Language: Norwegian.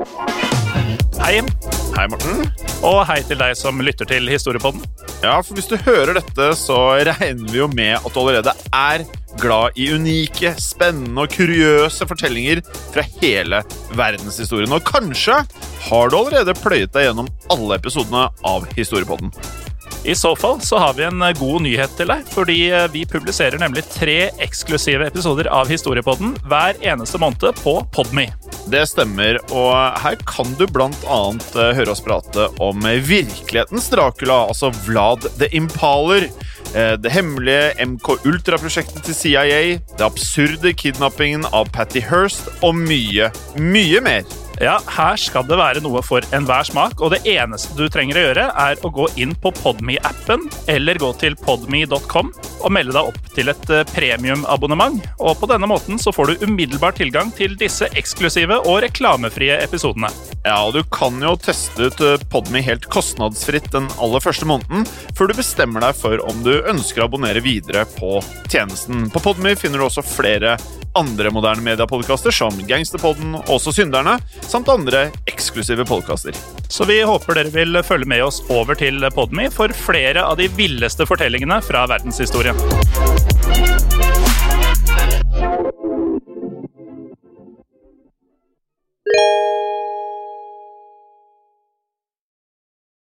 Hei, Jim. Hei, Morten. Og hei til deg som lytter til Historiepodden. Ja, for hvis du hører dette, så regner vi jo med at du allerede er glad i unike, spennende og kuriøse fortellinger fra hele verdenshistorien. Og kanskje har du allerede pløyet deg gjennom alle episodene av Historiepodden. I så fall så har vi en god nyhet til deg, fordi vi publiserer nemlig 3 eksklusive episoder av Historiepodden hver eneste måned på Podme. Det stemmer, og her kan du blant annet høre oss prate om virkelighetens Dracula, altså Vlad the Impaler, det hemmelige MK-Ultra-prosjektet til CIA, det absurde kidnappingen av Patty Hearst og mye, mye mer. Ja, her skal det være noe for enhver smak, og det eneste du trenger å gjøre er å gå inn på Podme-appen eller gå til podme.com og melde deg opp til et premium-abonnement. Og på denne måten så får du umiddelbar tilgang til disse eksklusive og reklamefrie episodene. Ja, og du kan jo teste ut Podme helt kostnadsfritt den aller første måneden, før du bestemmer deg for om du ønsker å abonnere videre på tjenesten. På Podme finner du også flere andre moderne mediapodcaster som Gangsterpodden, Også Synderne, samt andre eksklusive podcaster. Så vi håper dere vil følge med oss over til Podme for flere av de villeste fortellingene fra verdenshistorien.